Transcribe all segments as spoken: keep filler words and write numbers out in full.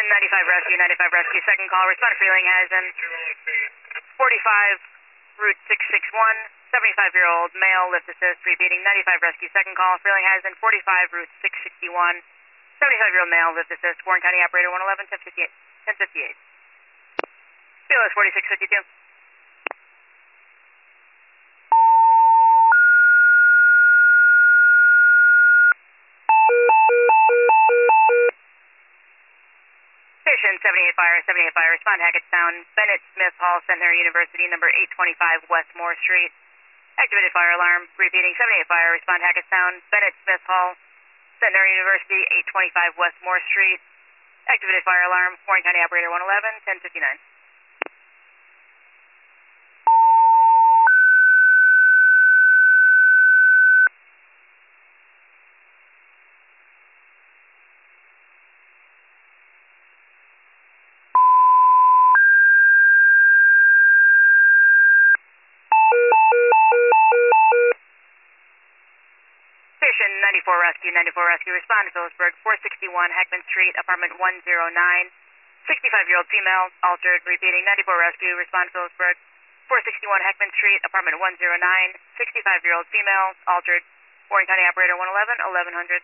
Station ninety-five Rescue, ninety-five Rescue, second call, respond to Frelinghuysen, forty-five, route six six one, seventy-five-year-old male, lift assist, repeating, ninety-five Rescue, second call, Frelinghuysen, forty-five, route six sixty-one, seventy-five-year-old male, lift assist, Warren County operator, one eleven, ten fifty-eight. P L S forty-six fifty-two. Station seventy-eight Fire, seventy-eight Fire, respond Hackettstown, Bennett Smith Hall, Centenary University, number eight twenty-five West Moore Street. Activated fire alarm, repeating, seventy-eight Fire, respond Hackettstown, Bennett Smith Hall, Centenary University, eight twenty-five West Moore Street. Activated fire alarm, Warren County operator, one eleven, ten fifty-nine. Station ninety-four Rescue, ninety-four Rescue, respond to Phillipsburg, four sixty-one Heckman Street, apartment one oh nine, sixty-five-year-old female, altered, repeating, ninety-four Rescue, respond to Phillipsburg, four sixty-one Heckman Street, apartment one oh nine, sixty-five-year-old female, altered, Warren County operator, one eleven, eleven hundred.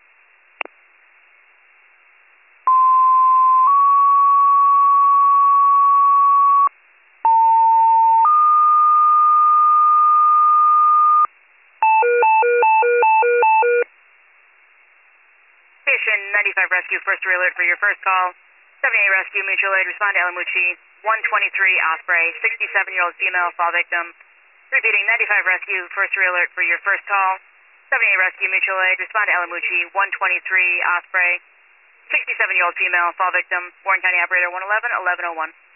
Station ninety-five Rescue, first alert for your first call. seventy-eight Rescue, mutual aid, respond to Alamucci, one twenty-three Osprey, sixty-seven-year-old female, fall victim. Repeating, ninety-five Rescue, first alert for your first call. seventy-eight Rescue, mutual aid, respond to Alamucci, one twenty-three Osprey, sixty-seven-year-old female, fall victim. Warren County operator, one eleven, eleven oh one.